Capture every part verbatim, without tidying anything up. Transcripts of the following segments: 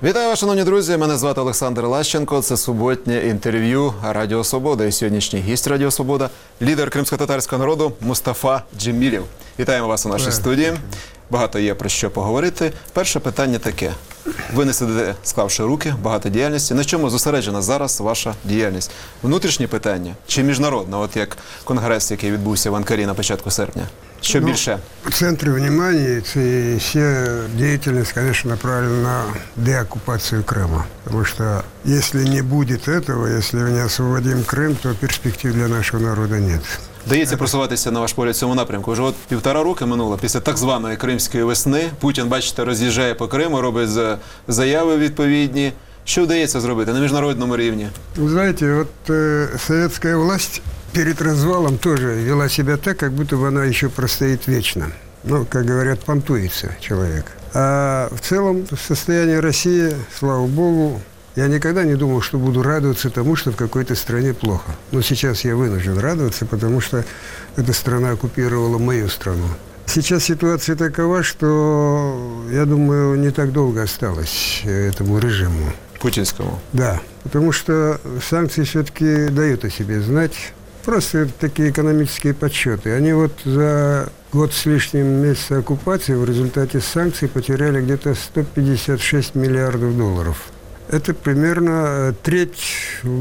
Вітаю вас, шановні друзі. Мене звати Олександр Лащенко. Це суботнє інтерв'ю Радіо Свобода. І сьогоднішній гість Радіо Свобода – лідер кримськотатарського народу Мустафа Джемілєв. Вітаємо вас у нашій студії. Багато є про що поговорити. Перше питання таке. Ви не сидите, склавши руки, багато діяльності. На чому зосереджена зараз ваша діяльність? Внутрішні питання чи міжнародне, от як конгрес, який відбувся в Анкарі на початку серпня? Що ну, більше? В центре внимания и вся деятельность, конечно, направлена на деоккупацию Крыма. Потому что если не будет этого, если мы не освободим Крым, то перспектив для нашего народа нет. Вдається просуватися, на ваш погляд, в цьому напрямку. Вже от півтора роки минуло після так званої кримської весни. Путін, бачите, роз'їжджає по Криму, робить заяви відповідні. Що вдається зробити на міжнародному рівні? Вы знаете, вот э, советская власть перед развалом тоже вела себя так, как будто бы она еще простоит вечно. Ну, как говорят, понтуется человек. А в целом состояние России, слава богу, я никогда не думал, что буду радоваться тому, что в какой-то стране плохо. Но сейчас я вынужден радоваться, потому что эта страна оккупировала мою страну. Сейчас ситуация такова, что, я думаю, не так долго осталось этому режиму. Путинскому? Да, потому что санкции все-таки дают о себе знать. Просто такие экономические подсчеты. Они вот за год с лишним месяца оккупации в результате санкций потеряли где-то сто пятьдесят шесть миллиардов долларов. Это примерно треть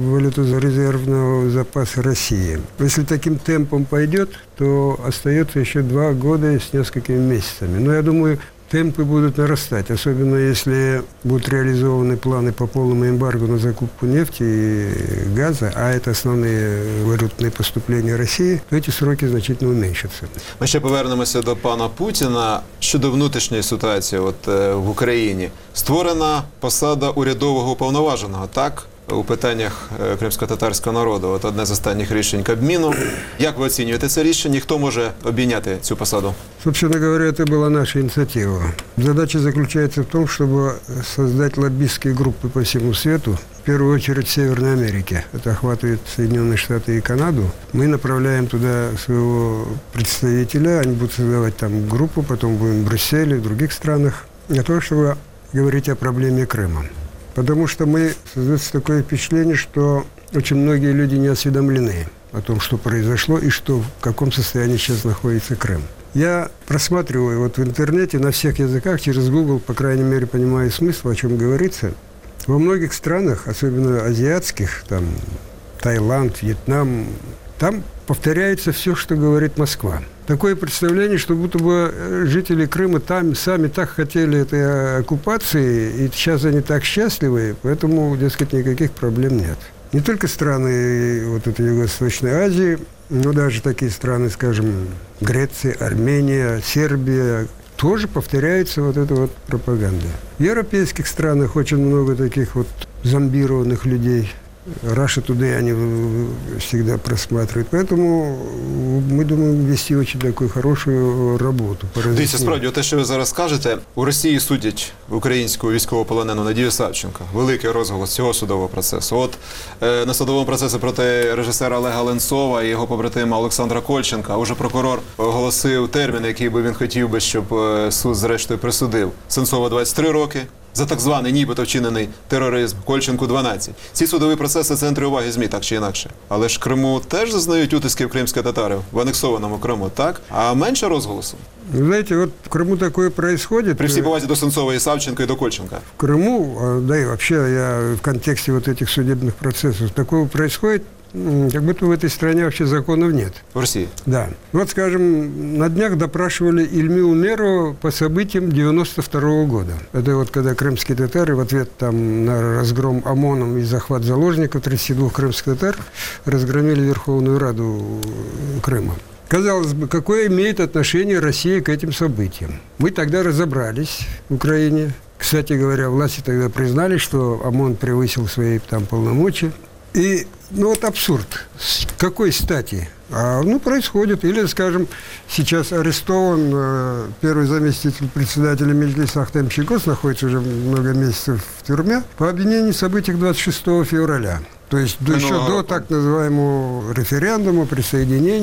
валютно-резервного запаса России. Если таким темпом пойдет, то остается еще два года с несколькими месяцами. Но я думаю, темпы будут нарастать, особенно если будут реализованы планы по полному эмбарго на закупку нефти и газа, а это основные валютные поступления России, то эти сроки значительно уменьшатся. Ми ще повернемося до пана Путіна. Щодо внутрішньої ситуації от, е, в Україні. Створена посада урядового уповноваженого, так? У питаннях е, кримськотатарського народу. От одне з останніх рішень Кабміну. Як ви оцінюєте це рішення? Хто може обійняти цю посаду? Собственно говоря, это была наша инициатива. Задача заключается в том, чтобы создать лоббистские группы по всему свету, в первую очередь в Северной Америке. Это охватывает Соединенные Штаты и Канаду. Мы направляем туда своего представителя, они будут создавать там группу, потом будем в Брюсселе, в других странах, для того, чтобы говорить о проблеме Крыма. Потому что мы, создается такое впечатление, что очень многие люди не осведомлены о том, что произошло и что, в каком состоянии сейчас находится Крым. Я просматриваю вот в интернете на всех языках, через Google, по крайней мере, понимаю смысл, о чем говорится. Во многих странах, особенно азиатских, там Таиланд, Вьетнам, там повторяется все, что говорит Москва. Такое представление, что будто бы жители Крыма там сами так хотели этой оккупации, и сейчас они так счастливы, поэтому, дескать, никаких проблем нет. Не только страны вот этой Юго-Восточной Азии, но даже такие страны, скажем, Греция, Армения, Сербия, тоже повторяется вот эта вот пропаганда. В европейских странах очень много таких вот зомбированных людей. Russia Today они всегда просматривают. Поэтому ми думаємо вести очень таку хорошу роботу. Дивіться, справді, те, що ви зараз кажете, у Росії судять українську військовополонену Надію Савченко. Великий розголос цього судового процесу. От е, на судовому процесі проти режисера Олега Ленцова і його побратима Олександра Кольченка уже прокурор оголосив термін, який би він хотів би, щоб е, суд зрештою присудив. Сенцова двадцять три роки. За так званий нібито вчинений тероризм, Кольченку дванадцять. Ці судові процеси – центри уваги ЗМІ, так чи інакше. Але ж Криму теж зазнають утисків кримських татарів в анексованому Криму, так? А менше розголосу? Знаете, вот в Крыму такое происходит. При всей повазе до Сенцова и Савченко, и до Кольченко. В Крыму, да и вообще я в контексте вот этих судебных процессов, такого происходит, как будто в этой стране вообще законов нет. В России? Да. Вот, скажем, на днях допрашивали Ильму Умерову по событиям девяносто второго года. Это вот когда крымские татары в ответ там на разгром ОМОНом и захват заложников тридцати двух крымских татар разгромили Верховную Раду Крыма. Казалось бы, какое имеет отношение Россия к этим событиям? Мы тогда разобрались в Украине. Кстати говоря, власти тогда признали, что ОМОН превысил свои там полномочия. И, ну вот абсурд. С какой стати? А, ну, происходит. Или, скажем, сейчас арестован э, первый заместитель председателя Меджлиса Ахтем Чийгоз, находится уже много месяцев в тюрьме, по обвинению в событиях двадцать шестого февраля. То есть до, еще до так называемого референдума, присоединения.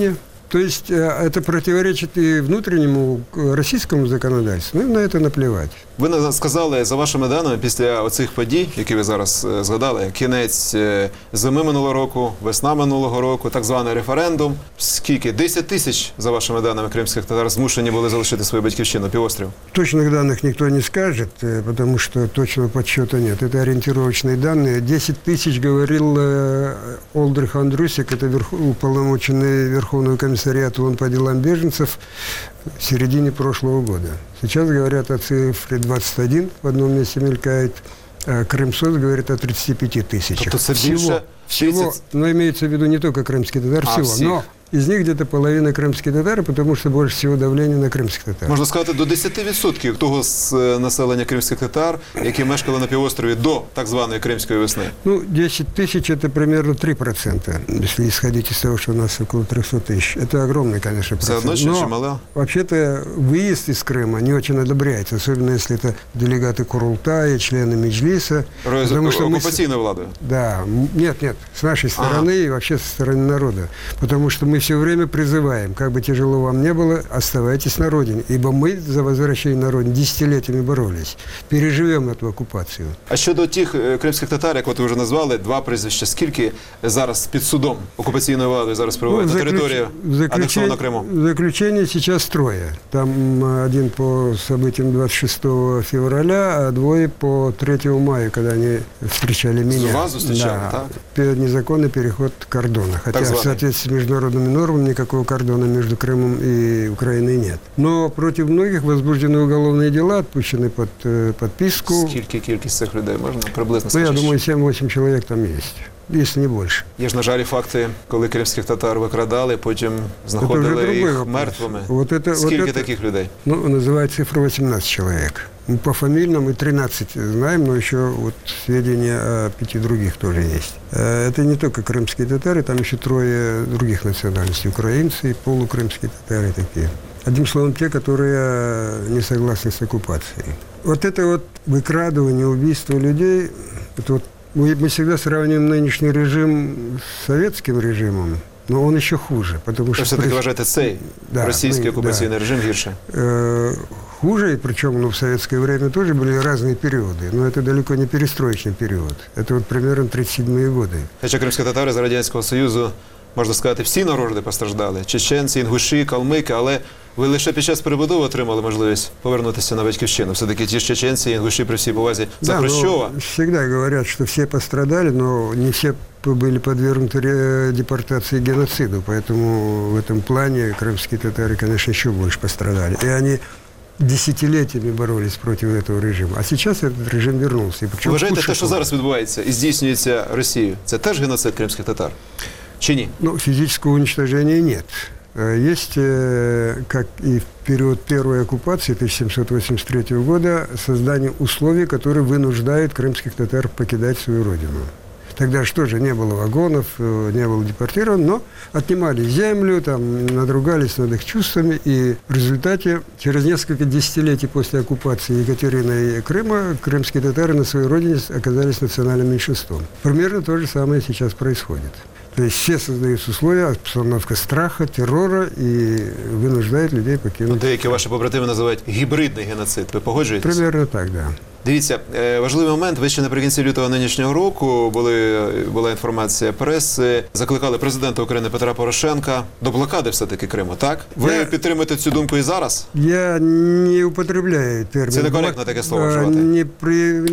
То есть э, это противоречит и внутреннему э, российскому законодательству, ну, на это наплевать. Ви на- сказали, за вашими даними, після оцих подій, які ви зараз е, згадали, кінець е, зими минулого року, весна минулого року, так званий референдум, скільки? десять тисяч, за вашими даними, кримських татар змушені були залишити свою батьківщину, півострів. Точных данных никто не скажет, э, потому что точного подсчета нет. Это ориентировочные данные. десять тысяч говорил э, Олдрих Андрусик, это верх, уполномоченный Верховного комиссариата ООН по делам беженцев в середине прошлого года. Сейчас говорят о цифре двадцать один, в одном месте мелькает. А Крымсоц говорит о тридцати пяти тысячах. Тобто це Всего, більше всего, тридцать? но имеется в виду не только крымские татар, А, всего. всех. Но из них где-то половина крымские татары, потому что больше всего давления на крымских татар. Можна сказати, до десять відсотків того з е, населення кримських татар, які мешкали на півострові до так званої Кримської весни. Ну, десять тысяч – это примерно три процента, если исходить из того, что у нас около трехсот тысяч. Это огромный, конечно, Все процент. одно ще Но, чимало. вообще-то, выезд из Крыма не очень одобряется, особенно если это делегаты Курултая, члены Меджлиса. Роз- потому что мы с- Окупаційною владою. Да, м, нет, нет, с нашей стороны и вообще со стороны народа. Потому что мы все время призываем, как бы тяжело вам не было, оставайтесь на родине. Ибо мы за возвращение на родину десятилетиями боролись. Переживем эту оккупацию. А щодо тих е, кримських татар, як от ви вже назвали, два прізвища, скільки зараз під судом окупаційною владою зараз перебувають на заключ- території в заключен- анексованого Криму? в заключении сейчас трое. Там м, один по событиям двадцать шестого февраля, а двое по третьего мая, когда они встречали меня. Вас встречали, да, так? пе- Незаконный переход кордона. Хотя званый. в соответствии с международными нормами никакого кордона между Крымом и Украиной нет. Но против многих возбуждены уголовные дела, отпущены под э, подписку. Скільки кількість цих людей можна приблизно Ну, я сказати? думаю, семь-восемь человек там есть, если не больше. Є ж, на жаль, факти, коли кримських татар викрадали, потім знаходили другой їх вопрос. мертвими. Вот это- вот Скільки это- таких людей? Ну, называют цифру восемнадцать человек. Мы по фамильным и тринадцать знаем, но еще вот сведения о пяти других тоже есть. Э, Это не только крымские татары, там еще трое других национальностей. Украинцы, полукрымские татары такие. Одним словом, те, которые не согласны с оккупацией. Вот это вот выкрадывание, убийство людей, это вот мы, мы всегда сравниваем нынешний режим с советским режимом, но он еще хуже, потому Ви что... все-таки при- вважаєте цей Да, російський ми- окупаційний режим гірше? Э, хуже, и причем ну, в советское время тоже были разные периоды, но это далеко не перестроечный период. Это вот примерно тридцать седьмые годы. Хоча кримські татари з Радянського Союзу, можна сказати, всі народи постраждали. Чеченці, інгуші, калмики, але ви лише під час перебудови отримали можливість повернутися на батьківщину. Все-таки ті ж чеченці, інгуші при всій повазі за Да, Хрущова. но всегда говорят, что все пострадали, но не все были подвергнуты ре- депортации и геноциду, поэтому в этом плане крымские татары, конечно, еще больше пострадали. И они десятилетиями боролись против этого режима. А сейчас этот режим вернулся. И причем в Вважаєте, худшей те, що форме. зараз відбувається і здійснюється Росією, це теж геноцид кримських татар? Чи ні? Ну, физического уничтожения нет. Э, Есть, э, как и в период первой оккупации тысяча семьсот восемьдесят третьего года, создание условий, которые вынуждают крымских татар покидать свою родину. Тогда что же, не было вагонов, э, не было депортирован, но отнимали землю, там, надругались над их чувствами, и в результате через несколько десятилетий после оккупации Екатериной Крыма крымские татары на своей родине оказались национальным меньшинством. Примерно то же самое сейчас происходит. То есть все создают условия, обстановка страха, террора и вынуждает людей Ну, покинуть. деякі ваші побратими називають гібридний геноцид. Ви погоджуєтесь? Примерно так, да. Дивіться, е, важливий момент. Ви ще наприкінці лютого нинішнього року були, була інформація преси, закликали президента України Петра Порошенка до блокади все-таки Криму, так? Ви Я- підтримуєте цю думку і зараз? Я не употребляю термин. Це некоректно блок- таке слово э, вживати. Не при,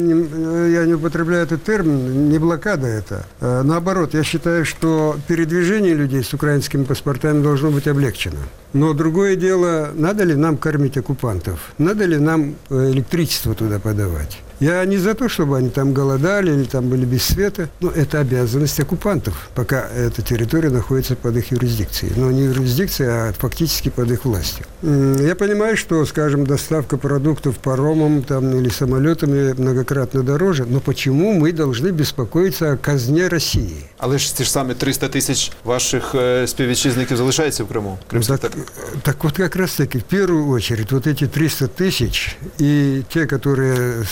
не- я не употребляю этот термин, не блокада это. Э, Наоборот, я считаю, что передвижение людей с украинскими паспортами должно быть облегчено. Но другое дело, надо ли нам кормить оккупантов? Надо ли нам э, электричество туда подавать? Я не за то, чтобы они там голодали или там были без света, но это обязанность оккупантов, пока эта территория находится под их юрисдикцией. Но не юрисдикцией, а фактически под их властью. М, Я понимаю, что, скажем, доставка продуктов паромом там, или самолетами многократно дороже, но почему мы должны беспокоиться о казне России? Але ж ті ж самі триста тисяч ваших е, співвітчизників залишаються в Криму. Ну, Кримських так, татар. так вот как раз таки, в первую очередь, вот эти триста тысяч и те, которые сохраняют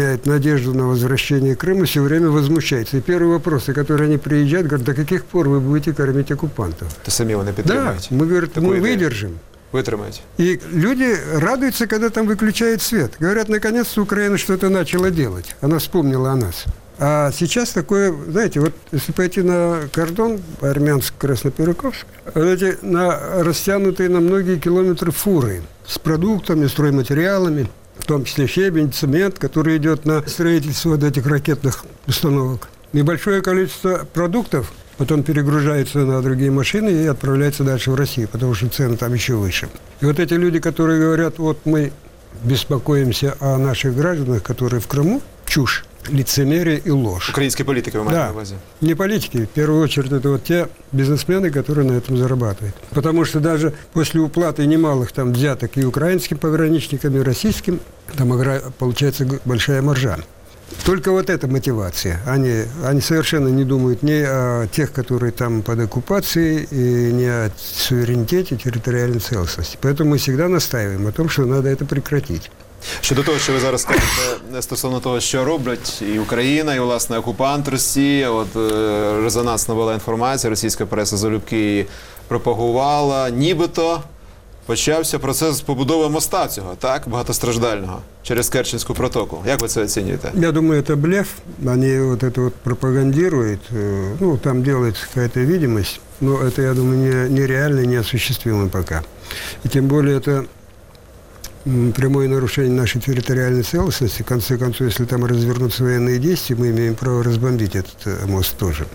сохраняет надежду на возвращение Крыма, все время возмущается. И первые вопросы, которые они приезжают, говорят, до каких пор вы будете кормить оккупантов? То самі вони Да, підтримують. мы, говорят, Таку мы ідею. выдержим. Витримають. И люди радуются, когда там выключают свет. Говорят, наконец-то Украина что-то начала делать. Она вспомнила о нас. А сейчас такое, знаете, вот если пойти на кордон Армянск-Красноперекопск, знаете, на растянутые на многие километры фуры с продуктами, стройматериалами, в том числе щебень, цемент, который идет на строительство вот этих ракетных установок. Небольшое количество продуктов потом перегружается на другие машины и отправляется дальше в Россию, потому что цены там еще выше. И вот эти люди, которые говорят, вот мы беспокоимся о наших гражданах, которые в Крыму, чушь, лицемерие и ложь. Українські політики ви маєте Да. на увазі? Не политики, в первую очередь это вот те бизнесмены, которые на этом зарабатывают. Потому что даже после уплаты немалых там взяток и украинским пограничникам, и российским, там игра, получается г- большая маржа. Только вот эта мотивация. Они, они совершенно не думают ни о тех, которые там под оккупацией, и не о суверенитете, территориальной целостности. Поэтому мы всегда настаиваем о том, что надо это прекратить. Щодо того, що ви зараз кажете, стосовно того, що роблять і Україна, і, власне, окупант Росії, от е, резонансна була інформація, російська преса залюбки її пропагувала, нібито почався процес побудови моста цього, так, багатостраждального, через Керченську протоку. Як ви це оцінюєте? Я думаю, это блеф. Они вот это вот пропагандируют. э, Ну, там делается какая-то видимость. Но это, я думаю, не- нереально и неосуществимо пока. И тем более это м, прямое нарушение нашей территориальной целостности. В конце концов, если там развернутся военные действия, мы имеем право разбомбить этот э, мост тоже.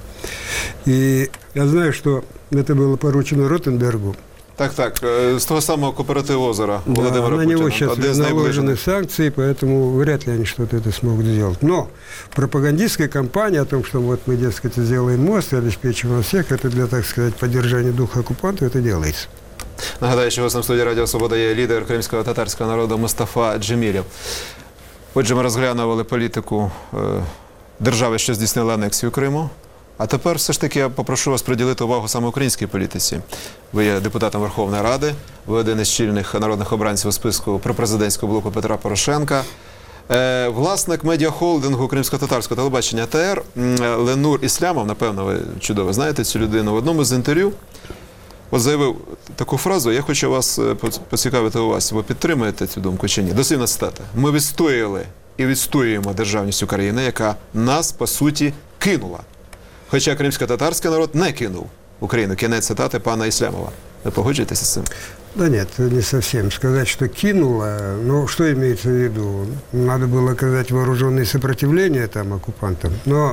И я знаю, что это было поручено Ротенбергу. Так, так, е, з того самого кооперативу озера Да, Володимира на него Путіна, сейчас один з наложены найближених. санкции, поэтому вряд ли они что-то это смогут сделать. Но пропагандистская кампания о том, что вот мы, дескать, сделаем мост и обеспечим вас всех, это для, так сказать, поддержания духа оккупанта, это делается. Нагадаю, що гостем студії Радіо Свобода є лідер кримського татарського народу Мустафа Джемілєв. Отже, ми розглянували політику е, держави, що здійснила анексію Криму. А тепер все ж таки я попрошу вас приділити увагу саме українській політиці. Ви є депутатом Верховної Ради, ви один із чільних народних обранців у списку пропрезидентського блоку Петра Порошенка. Е, власник медіахолдингу кримсько-татарського телебачення ТР м, Ленур Іслямов, напевно, ви чудово знаєте цю людину, в одному з інтерв'ю от заявив таку фразу, я хочу вас е, поц- поцікавити у вас, ви підтримуєте цю думку чи ні? Дослівна цитата. Ми відстояли і відстоюємо державність України, яка нас, по суті, кинула. Хоча кримсько-татарський народ не кинув Україну. Кінець цитати пана Іслямова. Ви погоджуєтеся з цим? Да нет, не совсем. Сказать, что кинула, ну, что имеется в виду? Надо было оказать вооруженное сопротивление там оккупантам. Но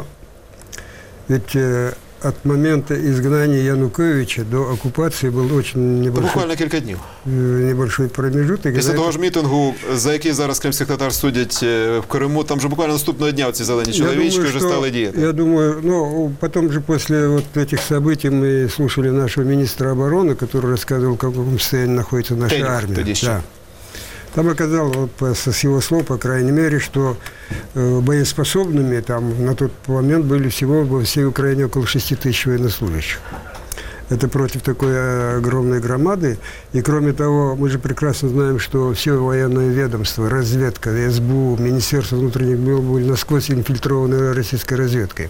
ведь э, от момента изгнания Януковича до оккупации был очень Та небольшой, буквально кілька днів. э, небольшой промежуток. Після И того за ж мітингу, за який зараз кримських татар судять е, в Криму, там вже буквально наступного дня ці зелені Я чоловічки думаю, вже что- стали діяти. Я думаю, ну, потом же после вот этих событий мы слушали нашего министра обороны, который рассказывал, в каком состоянии находится наша Тенев армия. тогда еще. Да. Там оказалось, вот, по- со- с его слов, по крайней мере, что э, боеспособными там на тот момент были всего во всей Украине около шести тысяч военнослужащих. Это против такой э, огромной громады. И кроме того, мы же прекрасно знаем, что все военное ведомство, разведка, СБУ, Министерство внутренних дел были насквозь инфильтрованы российской разведкой.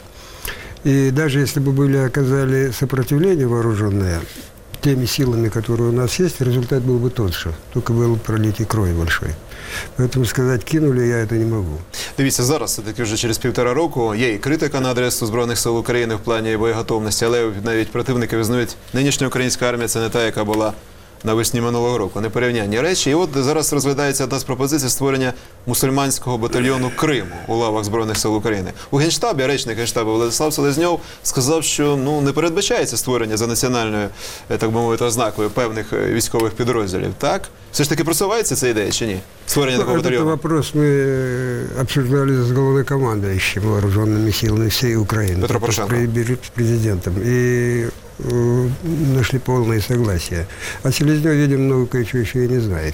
И даже если бы были оказали сопротивление вооруженное теми силами, которые у нас есть, результат был бы тот же. Только был бы пролитий крови большой. Поэтому сказать, кинули, я это не могу. Дивіться, зараз все-таки вже через півтора року є і критика на адресу Збройних сил України в плані боєготовності, але навіть противники визнають, нинішня українська армія – це не та, яка була навесні минулого року. Непорівнянні речі. І от зараз розглядається одна з пропозицій створення мусульманського батальйону Криму у лавах Збройних сил України. У Генштабі, речник Генштабу Владислав Селезньов сказав, що ну, не передбачається створення за національною, е, так би мовити, ознакою певних е, військових підрозділів. Так? Все ж таки просувається ця ідея чи ні? Створення такого Этот батальйону? вопрос мы э, обсуждали с главнокомандующим вооруженными силами всей Украины. Петро Порошенко. С президентом. И э, нашли полное согласие. А Селезнев, видимо, много кое-чего еще и не знает.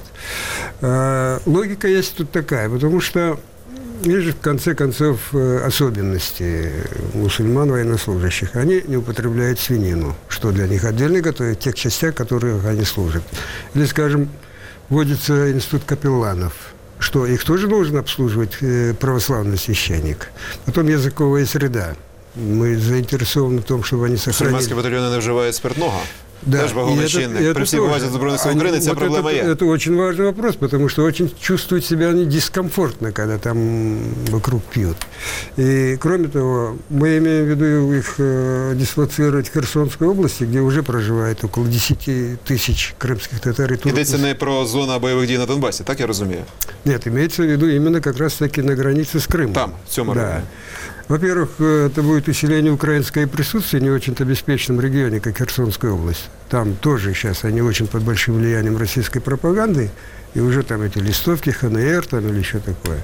А, логика есть тут такая, потому что есть же, в конце концов, э, особенности мусульман военнослужащих. Они не употребляют свинину, что для них отдельно готовят в тех частях, в которых они служат. Или, скажем, вводится институт капелланов, что их тоже должен обслуживать э, православный священник. Потом языковая среда. Мы заинтересованы в том, чтобы они сохранили... Мусульманські батальйони не вживають спиртного? Да, Теж вагомий чинник. При всій повазі до Збройних сил України ця вот проблема это, є. это очень важный вопрос, потому что очень чувствуют себя они дискомфортно, когда там вокруг пьют. И, кроме того, мы имеем в виду их э, дислоцировать в Херсонской области, где уже проживает около десяти тысяч крымских татар и турок. Йдеться не про зону бойових дій на Донбасі, так я розумію? Нет, имеется в виду именно как раз-таки на границе с Крымом. Там, в цьому Да. районі. Во-первых, это будет усиление украинского присутствия в не очень-то обеспеченном регионе, как Херсонская область. Там тоже сейчас они очень под большим влиянием российской пропаганды, и уже там эти листовки, ХНР там или еще такое.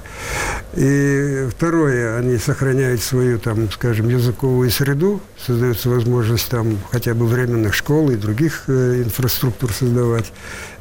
И второе, они сохраняют свою, там, скажем, языковую среду, создается возможность там хотя бы временных школ и других э, инфраструктур создавать.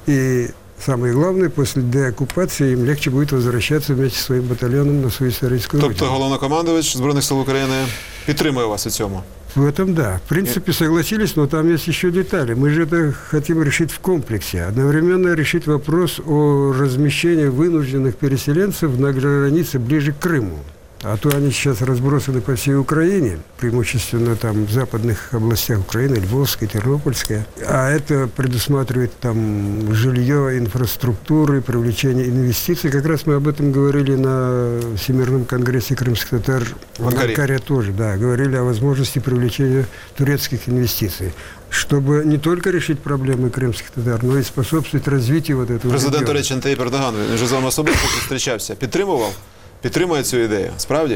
И самое главное, после деоккупации им легче будет возвращаться вместе со своим батальоном на свою историческую Тобто родину. головнокомандувач Збройних сил України підтримує вас у цьому? В этом да. В принципе, согласились, но там есть еще детали. Мы же это хотим решить в комплексе. Одновременно решить вопрос о размещении вынужденных переселенцев на границе ближе к Крыму. А то они сейчас разбросаны по всей Украине, преимущественно там в западных областях Украины, Львовской, Тернопольской. А это предусматривает там жилье, инфраструктуры, привлечение инвестиций. Как раз мы об этом говорили на Всемирном конгрессе крымских татар В Анкаре. в Анкаре тоже, да, говорили о возможности привлечения турецких инвестиций, чтобы не только решить проблемы крымских татар, но и способствовать развитию вот этого Президент региона. Туреччини Таїп Ердоган, він же з вами особисто зустрічався. Підтримував? Підтримує цю ідею? Справді?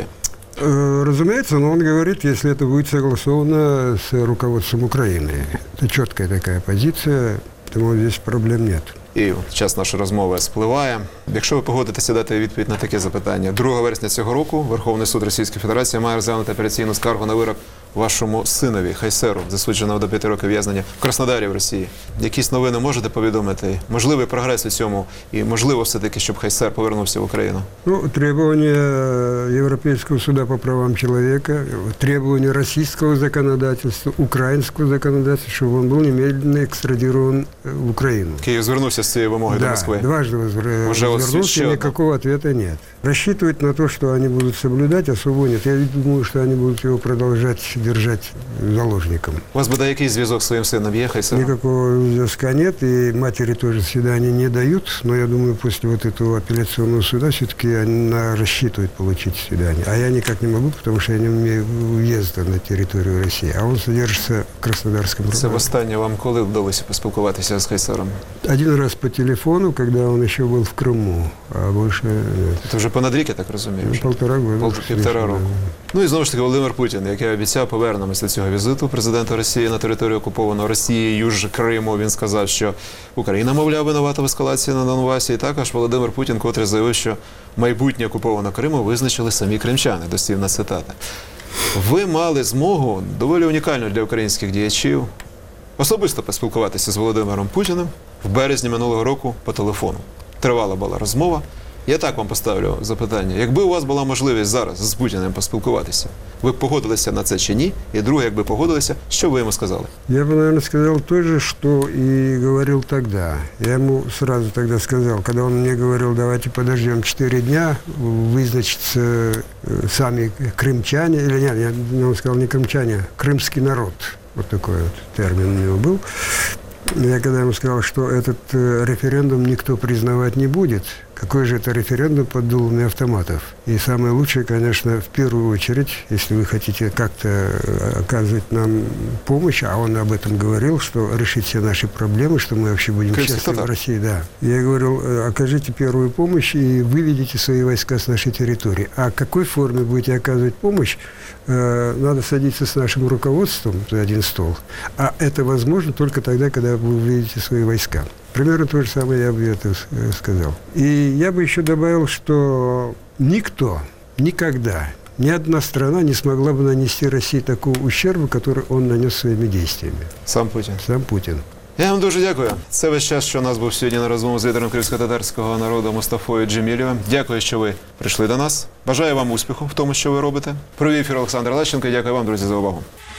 Э, Разумеется, но он говорит, если это будет согласовано с руководством Украины. Это четкая такая позиция, поэтому здесь проблем нет. І от час нашої розмови спливає. Якщо ви погодитеся дати відповідь на таке запитання, другого вересня цього року Верховний суд Російської Федерації має розглянути апеляційну скаргу на вирок вашому синові Хайсеру, засудженого до п'яти років в'язнення в Краснодарі в Росії. Якісь новини можете повідомити? Можливий прогрес у цьому і можливо все-таки, щоб Хайсер повернувся в Україну? Ну, требования Европейского суда по правам человека, требования российского законодательства, украинского законодательства, чтобы он был немедленно экстрадирован в Украину. Київ звернувся з цією вимогою до Да, Москви. дважды возвр- Уже вот развернулся, еще одно. никакого ответа нет. Рассчитывать на то, что они будут соблюдать, особо нет. Я думаю, что они будут его продолжать держать заложником. У вас буде якийсь зв'язок з своїм сином є, Хайсером? Никакого зв'язка нет, и матери тоже свидания не дают, но я думаю, после вот этого апелляционного суда все-таки она рассчитывает получить свидание. А я никак не могу, потому что я не умею въезда на территорию России, а он содержится в Краснодарском Це районе. востаннє вам коли вдалося поспілкуватися з Хайсером? Один раз по телефону, когда он еще был в Крыму, а больше нет. Це вже понад рік, я так розумію. Ну, вже. полтора года. Пол- с півтора лишним, року. да. Ну і знову ж таки Володимир Путін, як я обіцяв, повернемось до цього візиту президента Росії на територію окупованого Росією ж Криму. Він сказав, що Україна, мовляв, винувата в ескалації на Донбасі. І також Володимир Путін, котрий заявив, що майбутнє окупованого Криму визначили самі кримчани. Дослівна цитата. Ви мали змогу, доволі унікальну для українських діячів, особисто поспілкуватися з Володимиром Путіним в березні минулого року по телефону. Тривала була розмова. Я так вам поставлю запитання. Якби у вас була можливість зараз з Путіним поспілкуватися, ви б погодилися на це чи ні? І друге, якби погодилися, що ви йому сказали? Я бы, наверное, сказал то же, что и говорил тогда. Я ему сразу тогда сказал, когда он мне говорил, давайте подождем четыре дня, вызначатся э, сами крымчане, или нет, я, он сказал не крымчане, а крымский народ. Вот такой вот термин у него был. Я когда ему сказал, что этот э, референдум никто признавать не будет, какой же это референдум под дулами автоматов? И самое лучшее, конечно, в первую очередь, если вы хотите как-то э, оказывать нам помощь, а он об этом говорил, что решить все наши проблемы, что мы вообще будем Крымских счастливы в татар. России, да. Я говорил, э, окажите первую помощь и выведите свои войска с нашей территории. А в какой форме будете оказывать помощь, э, надо садиться с нашим руководством за один стол. А это возможно только тогда, когда вы выведете свои войска. Примерно то же самое я бы это э, сказал. И я бы еще добавил, что никто, никогда, ни одна страна не смогла бы нанести России такого ущерба, который он нанес своими действиями. Сам Путін. Сам Путин. Я вам дуже дякую. Це весь час, що у нас був сьогодні на розмову з лідером кримсько-татарського народу Мустафою Джемілєвим. Дякую, що ви прийшли до нас. Бажаю вам успіху в тому, що ви робите. Провів ефір Олександр Лещенко. Дякую вам, друзі, за увагу.